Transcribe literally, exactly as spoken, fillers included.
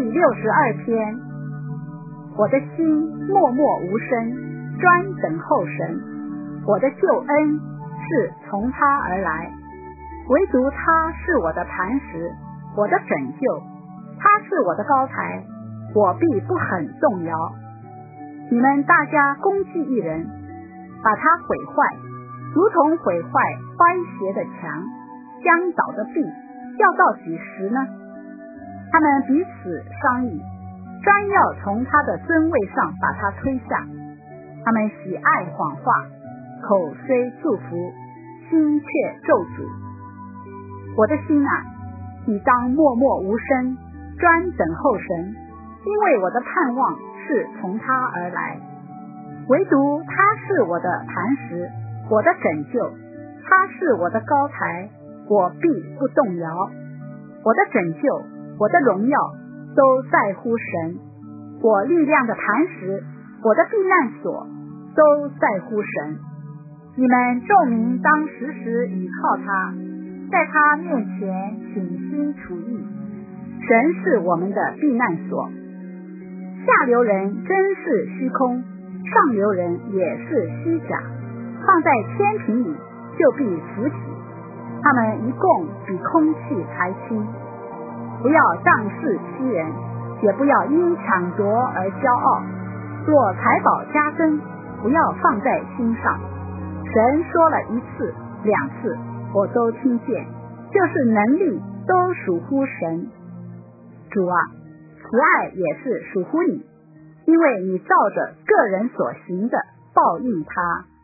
六十二篇。我的心默默无声，专等候神。我的救恩是从他而来，唯独他是我的磐石，我的拯救。他是我的高台，我必不很动摇。你们大家攻击一人，把他毁坏，如同毁坏歪斜的墙，将倒的壁，要到几时呢？他们彼此商议，专要从他的尊位上把他推下。他们喜爱谎话，口虽祝福，心却咒诅。我的心啊，你当默默无声，专等候神，因为我的盼望是从他而来，唯独他是我的磐石，我的拯救。他是我的高台，我必不动摇。我的拯救，我的荣耀都在乎神，我力量的磐石，我的避难所都在乎神。你们众民当时时倚靠他，在他面前倾心处意。神是我们的避难所，下流人真是虚空，上流人也是虚假，放在天平里就必浮起，他们一共比空气还轻。不要仗势欺人，也不要因抢夺而骄傲。若财宝加增，不要放在心上。神说了一次两次，我都听见，就是能力都属乎神。主啊，慈爱也是属乎你，因为你照着个人所行的报应他。